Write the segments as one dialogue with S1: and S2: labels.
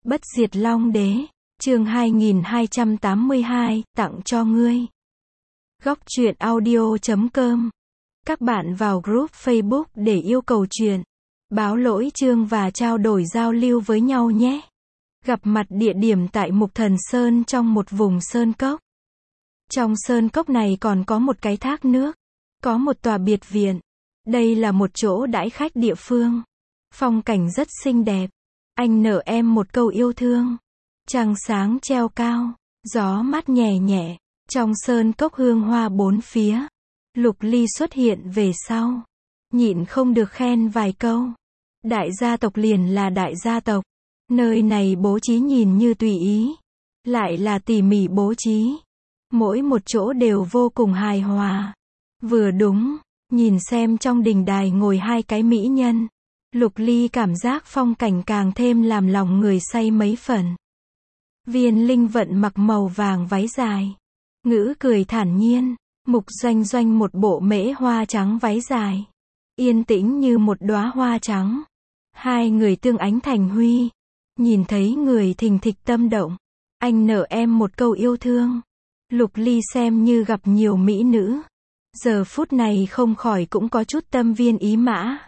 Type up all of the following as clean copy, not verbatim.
S1: Bất diệt Long Đế, chương 2282, tặng cho ngươi. Góc truyện audio.com. Các bạn vào group Facebook để yêu cầu truyện, báo lỗi chương và trao đổi giao lưu với nhau nhé. Gặp mặt địa điểm tại Mục Thần Sơn trong một vùng sơn cốc. Trong sơn cốc này còn có một cái thác nước, có một tòa biệt viện. Đây là một chỗ đãi khách địa phương. Phong cảnh rất xinh đẹp. Anh nợ em một câu yêu thương. Trăng sáng treo cao, gió mát nhẹ nhẹ, trong sơn cốc hương hoa bốn phía. Lục Ly xuất hiện về sau, nhịn không được khen vài câu. Đại gia tộc liền là đại gia tộc. Nơi này bố trí nhìn như tùy ý, lại là tỉ mỉ bố trí. Mỗi một chỗ đều vô cùng hài hòa. Vừa đúng, nhìn xem trong đình đài ngồi hai cái mỹ nhân. Lục Ly cảm giác phong cảnh càng thêm làm lòng người say mấy phần. Viên Linh Vận mặc màu vàng váy dài, ngữ cười thản nhiên. Mục Doanh Doanh một bộ mễ hoa trắng váy dài, yên tĩnh như một đóa hoa trắng. Hai người tương ánh thành huy, nhìn thấy người thình thịch tâm động. Anh nợ em một câu yêu thương. Lục Ly xem như gặp nhiều mỹ nữ, giờ phút này không khỏi cũng có chút tâm viên ý mã.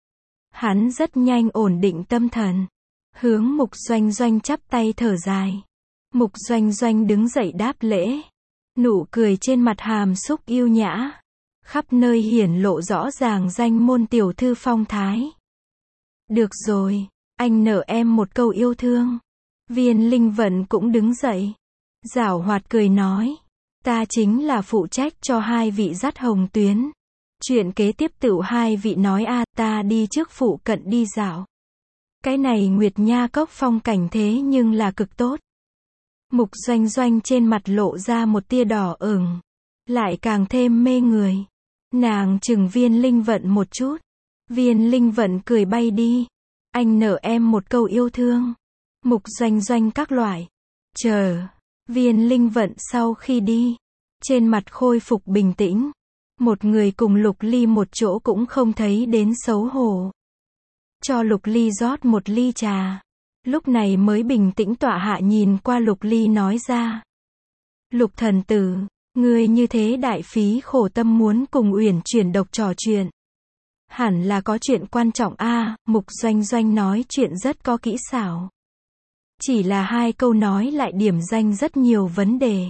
S1: Hắn rất nhanh ổn định tâm thần, hướng Mục Doanh Doanh chắp tay thở dài. Mục Doanh Doanh đứng dậy đáp lễ, nụ cười trên mặt hàm xúc yêu nhã, khắp nơi hiển lộ rõ ràng danh môn tiểu thư phong thái. Được rồi, anh nợ em một câu yêu thương. Viên Linh Vận cũng đứng dậy, giảo hoạt cười nói, ta chính là phụ trách cho hai vị dắt hồng tuyến. Chuyện kế tiếp tựu hai vị nói ta đi trước phụ cận đi dạo. Cái này Nguyệt Nha Cốc phong cảnh thế nhưng là cực tốt. Mục Doanh Doanh trên mặt lộ ra một tia đỏ ửng, lại càng thêm mê người. Nàng chừng Viên Linh Vận một chút. Viên Linh Vận cười bay đi. Anh nợ em một câu yêu thương. Mục Doanh Doanh các loại. Chờ. Viên Linh Vận sau khi đi, trên mặt khôi phục bình tĩnh. Một người cùng Lục Ly một chỗ cũng không thấy đến xấu hổ. Cho Lục Ly rót một ly trà. Lúc này mới bình tĩnh tọa hạ nhìn qua Lục Ly nói ra. Lục thần tử, ngươi như thế đại phí khổ tâm muốn cùng Uyển Chuyển độc trò chuyện. Hẳn là có chuyện quan trọng Mục Doanh Doanh nói chuyện rất có kỹ xảo. Chỉ là hai câu nói lại điểm danh rất nhiều vấn đề.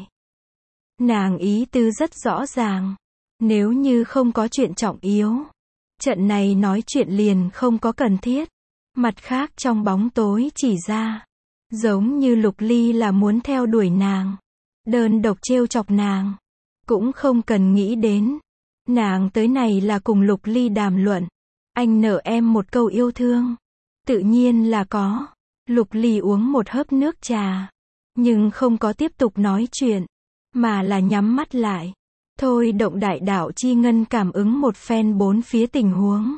S1: Nàng ý tứ rất rõ ràng. Nếu như không có chuyện trọng yếu, trận này nói chuyện liền không có cần thiết. Mặt khác trong bóng tối chỉ ra, giống như Lục Ly là muốn theo đuổi nàng, đơn độc trêu chọc nàng, cũng không cần nghĩ đến. Nàng tới này là cùng Lục Ly đàm luận. Anh nợ em một câu yêu thương. Tự nhiên là có. Lục Ly uống một hớp nước trà, nhưng không có tiếp tục nói chuyện, mà là nhắm mắt lại. Thôi động đại đạo chi ngân cảm ứng một phen bốn phía tình huống.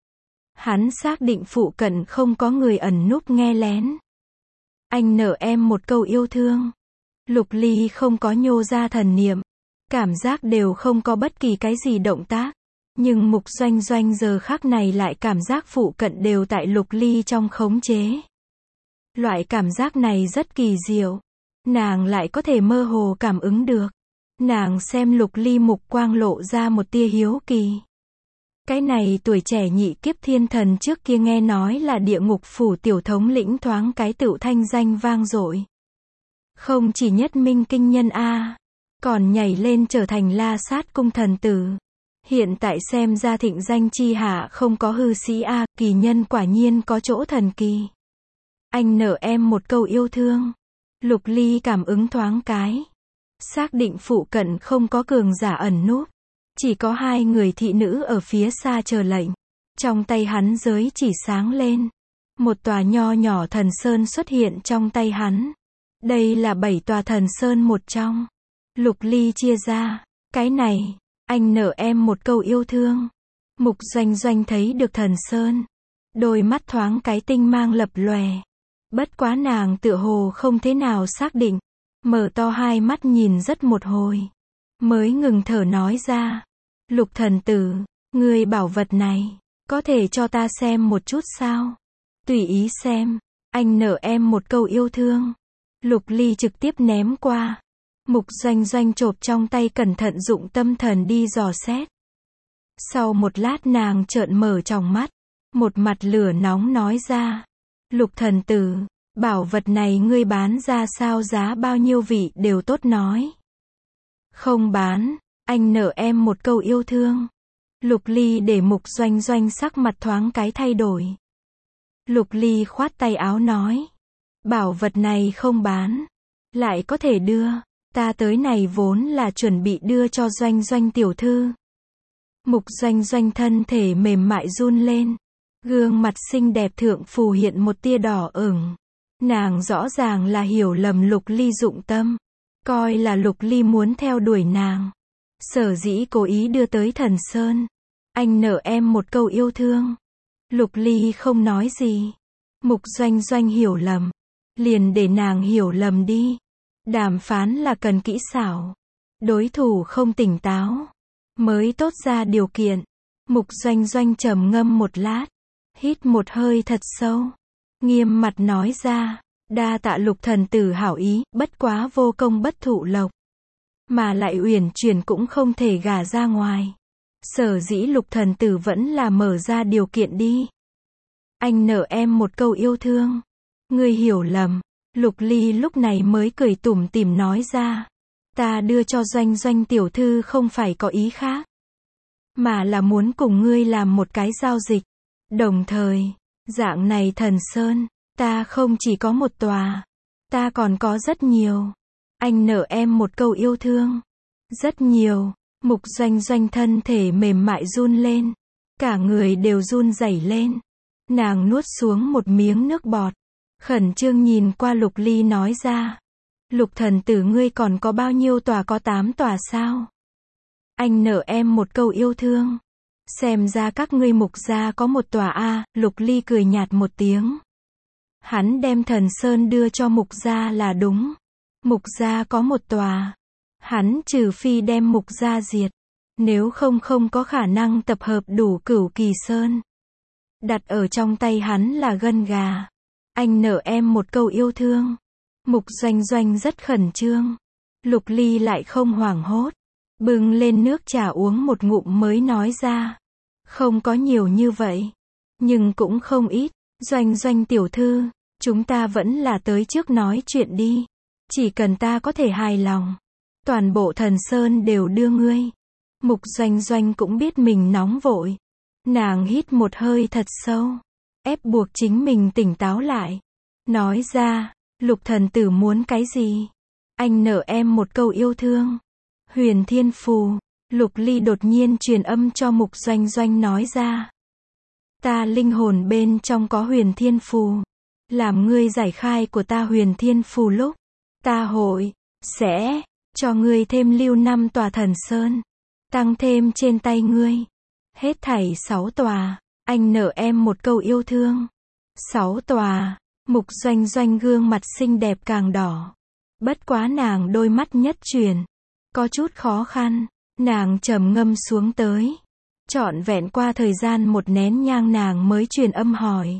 S1: Hắn xác định phụ cận không có người ẩn núp nghe lén. Anh nợ em một câu yêu thương. Lục Ly không có nhô ra thần niệm, cảm giác đều không có bất kỳ cái gì động tác. Nhưng Mục Doanh Doanh giờ khắc này lại cảm giác phụ cận đều tại Lục Ly trong khống chế. Loại cảm giác này rất kỳ diệu. Nàng lại có thể mơ hồ cảm ứng được. Nàng xem Lục Ly mục quang lộ ra một tia hiếu kỳ. Cái này tuổi trẻ nhị kiếp thiên thần trước kia nghe nói là địa ngục phủ tiểu thống lĩnh thoáng cái tựu thanh danh vang dội. Không chỉ nhất minh kinh nhân còn nhảy lên trở thành La Sát cung thần tử. Hiện tại xem ra thịnh danh chi hạ không có hư sĩ kỳ nhân quả nhiên có chỗ thần kỳ. Anh nợ em một câu yêu thương. Lục Ly cảm ứng thoáng cái, xác định phụ cận không có cường giả ẩn núp, chỉ có hai người thị nữ ở phía xa chờ lệnh. Trong tay hắn giới chỉ sáng lên, một tòa nho nhỏ thần sơn xuất hiện trong tay hắn. Đây là 7 tòa thần sơn một trong. Lục Ly chia ra, cái này, anh nợ em một câu yêu thương. Mục Doanh Doanh thấy được thần sơn, đôi mắt thoáng cái tinh mang lập lòe. Bất quá nàng tựa hồ không thế nào xác định, mở to hai mắt nhìn rất một hồi, mới ngừng thở nói ra. Lục thần tử, ngươi bảo vật này, có thể cho ta xem một chút sao? Tùy ý xem. Anh nợ em một câu yêu thương. Lục Ly trực tiếp ném qua. Mục Doanh Doanh chộp trong tay cẩn thận dụng tâm thần đi dò xét. Sau một lát nàng trợn mở tròng mắt. Một mặt lửa nóng nói ra. Lục thần tử, bảo vật này ngươi bán ra sao, giá bao nhiêu vị đều tốt nói. Không bán, anh nợ em một câu yêu thương. Lục Ly để Mục Doanh Doanh sắc mặt thoáng cái thay đổi. Lục Ly khoát tay áo nói. Bảo vật này không bán. Lại có thể đưa. Ta tới này vốn là chuẩn bị đưa cho Doanh Doanh tiểu thư. Mục Doanh Doanh thân thể mềm mại run lên. Gương mặt xinh đẹp thượng phù hiện một tia đỏ ửng. Nàng rõ ràng là hiểu lầm Lục Ly dụng tâm. Coi là Lục Ly muốn theo đuổi nàng. Sở dĩ cố ý đưa tới Thần Sơn. Anh nợ em một câu yêu thương. Lục Ly không nói gì. Mục Doanh Doanh hiểu lầm. Liền để nàng hiểu lầm đi. Đàm phán là cần kỹ xảo. Đối thủ không tỉnh táo. Mới tốt ra điều kiện. Mục Doanh Doanh trầm ngâm một lát. Hít một hơi thật sâu. Nghiêm mặt nói ra. Đa tạ Lục thần tử hảo ý, bất quá vô công bất thụ lộc. Mà lại uyển chuyển cũng không thể gả ra ngoài. Sở dĩ Lục thần tử vẫn là mở ra điều kiện đi. Anh nợ em một câu yêu thương. Ngươi hiểu lầm. Lục Ly lúc này mới cười tủm tỉm nói ra. Ta đưa cho Doanh Doanh tiểu thư không phải có ý khác. Mà là muốn cùng ngươi làm một cái giao dịch. Đồng thời, dạng này Thần Sơn, ta không chỉ có một tòa. Ta còn có rất nhiều. Anh nợ em một câu yêu thương. Rất nhiều. Mục Doanh Doanh thân thể mềm mại run lên. Cả người đều run rẩy lên. Nàng nuốt xuống một miếng nước bọt. Khẩn trương nhìn qua Lục Ly nói ra. Lục thần tử ngươi còn có bao nhiêu tòa, có 8 tòa sao? Anh nợ em một câu yêu thương. Xem ra các ngươi Mục gia có một tòa a. Lục Ly cười nhạt một tiếng. Hắn đem Thần Sơn đưa cho Mục gia là đúng. Mục gia có một tòa. Hắn trừ phi đem Mục gia diệt. Nếu không không có khả năng tập hợp đủ Cửu Kỳ Sơn. Đặt ở trong tay hắn là gân gà. Anh nợ em một câu yêu thương. Mục Doanh Doanh rất khẩn trương. Lục Ly lại không hoảng hốt. Bưng lên nước trà uống một ngụm mới nói ra. Không có nhiều như vậy. Nhưng cũng không ít. Doanh Doanh tiểu thư. Chúng ta vẫn là tới trước nói chuyện đi. Chỉ cần ta có thể hài lòng. Toàn bộ Thần Sơn đều đưa ngươi. Mục Doanh Doanh cũng biết mình nóng vội. Nàng hít một hơi thật sâu. Ép buộc chính mình tỉnh táo lại. Nói ra, Lục thần tử muốn cái gì? Anh nợ em một câu yêu thương. Huyền Thiên Phù. Lục Ly đột nhiên truyền âm cho Mục Doanh Doanh nói ra. Ta linh hồn bên trong có Huyền Thiên Phù. Làm ngươi giải khai của ta Huyền Thiên Phù lúc. Ta hội, sẽ, cho ngươi thêm lưu 5 tòa Thần Sơn. Tăng thêm trên tay ngươi. Hết thảy 6 tòa. Anh nợ em một câu yêu thương. 6 tòa. Mục Doanh Doanh gương mặt xinh đẹp càng đỏ. Bất quá nàng đôi mắt nhất chuyển. Có chút khó khăn. Nàng trầm ngâm xuống tới. Trọn vẹn qua thời gian một nén nhang nàng mới truyền âm hỏi.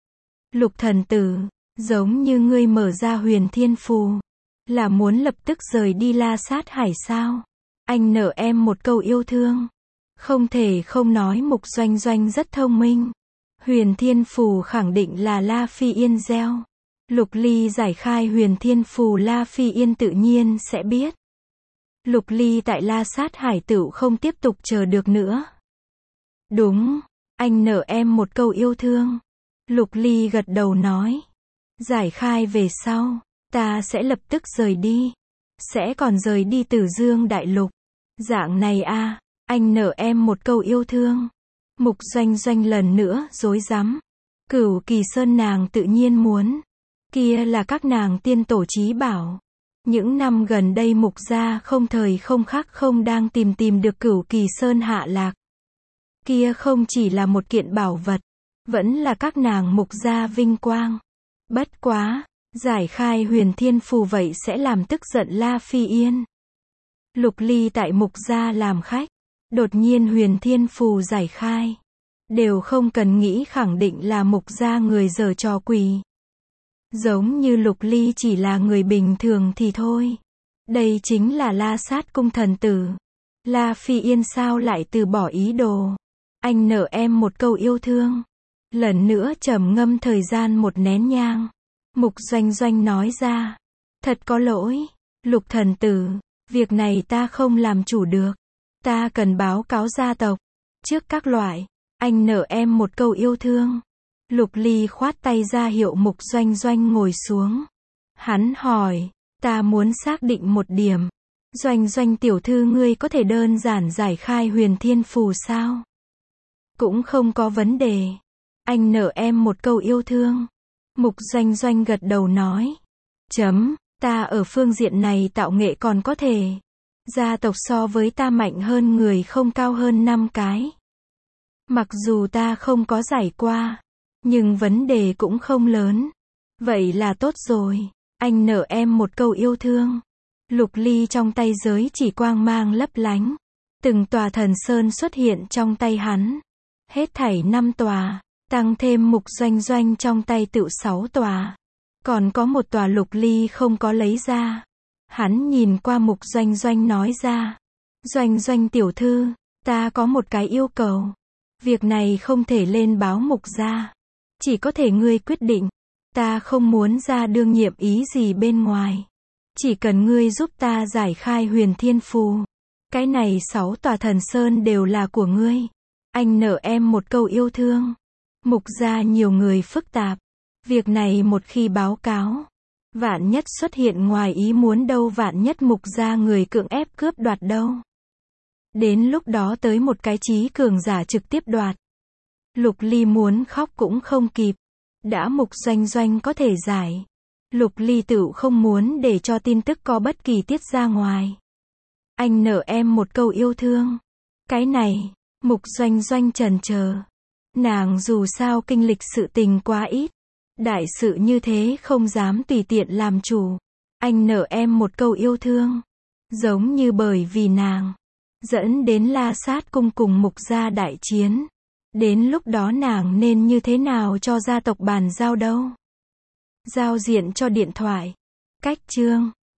S1: Lục thần tử, giống như ngươi mở ra Huyền Thiên Phù. Là muốn lập tức rời đi La Sát Hải sao? Anh nợ em một câu yêu thương. Không thể không nói Mục Doanh Doanh rất thông minh. Huyền Thiên Phù khẳng định là La Phi Yên gieo. Lục Ly giải khai Huyền Thiên Phù La Phi Yên tự nhiên sẽ biết. Lục Ly tại La Sát Hải Tựu không tiếp tục chờ được nữa. Đúng, anh nợ em một câu yêu thương. Lục Ly gật đầu nói. Giải khai về sau, ta sẽ lập tức rời đi. Sẽ còn rời đi Tử Dương Đại Lục. Dạng này a, anh nợ em một câu yêu thương. Mục Doanh Doanh lần nữa rối rắm. Cửu Kỳ Sơn nàng tự nhiên muốn. Kia là các nàng tiên tổ chí bảo. Những năm gần đây Mục gia không thời không khắc không đang tìm được Cửu Kỳ Sơn hạ lạc. Kia không chỉ là một kiện bảo vật. Vẫn là các nàng Mục gia vinh quang. Bất quá, giải khai Huyền Thiên Phù vậy sẽ làm tức giận La Phi Yên. Lục Ly tại Mục gia làm khách. Đột nhiên Huyền Thiên Phù giải khai. Đều không cần nghĩ khẳng định là Mục gia người giở trò quỷ. Giống như Lục Ly chỉ là người bình thường thì thôi. Đây chính là La Sát cung thần tử. La Phi Yên sao lại từ bỏ ý đồ. Anh nợ em một câu yêu thương. Lần nữa trầm ngâm thời gian một nén nhang. Mục Doanh Doanh nói ra. Thật có lỗi, Lục thần tử. Việc này ta không làm chủ được. Ta cần báo cáo gia tộc. Trước các loại, anh nợ em một câu yêu thương. Lục Ly khoát tay ra hiệu Mục Doanh Doanh ngồi xuống. Hắn hỏi, ta muốn xác định một điểm. Doanh Doanh tiểu thư ngươi có thể đơn giản giải khai huyền thiên phù sao? Cũng không có vấn đề. Anh nợ em một câu yêu thương. Mục Doanh Doanh gật đầu nói. Ta ở phương diện này tạo nghệ còn có thể. Gia tộc so với ta mạnh hơn người không cao hơn 5 cái. Mặc dù ta không có giải qua, nhưng vấn đề cũng không lớn. Vậy là tốt rồi. Anh nợ em một câu yêu thương. Lục Ly trong tay giới chỉ quang mang lấp lánh. Từng tòa thần sơn xuất hiện trong tay hắn. Hết thảy 5 tòa. Tăng thêm Mục Doanh Doanh trong tay tự 6 tòa. Còn có một tòa Lục Ly không có lấy ra. Hắn nhìn qua Mục Doanh Doanh nói ra. Doanh Doanh tiểu thư, ta có một cái yêu cầu. Việc này không thể lên báo Mục gia. Chỉ có thể ngươi quyết định. Ta không muốn ra đương nhiệm ý gì bên ngoài. Chỉ cần ngươi giúp ta giải khai huyền thiên phù. Cái này 6 tòa thần sơn đều là của ngươi. Anh nợ em một câu yêu thương. Mục gia nhiều người phức tạp. Việc này một khi báo cáo, vạn nhất xuất hiện ngoài ý muốn đâu, vạn nhất Mục gia người cưỡng ép cướp đoạt đâu. Đến lúc đó tới một cái trí cường giả trực tiếp đoạt. Lục Ly muốn khóc cũng không kịp. Đã Mục Doanh Doanh có thể giải. Lục Ly tự không muốn để cho tin tức có bất kỳ tiết ra ngoài. Anh nợ em một câu yêu thương. Cái này, Mục Doanh Doanh chần chờ. Nàng dù sao kinh lịch sự tình quá ít. Đại sự như thế không dám tùy tiện làm chủ. Anh nợ em một câu yêu thương. Giống như bởi vì nàng dẫn đến La Sát cung cùng Mục gia đại chiến. Đến lúc đó nàng nên như thế nào cho gia tộc bàn giao đâu. Giao diện cho điện thoại. Cách chương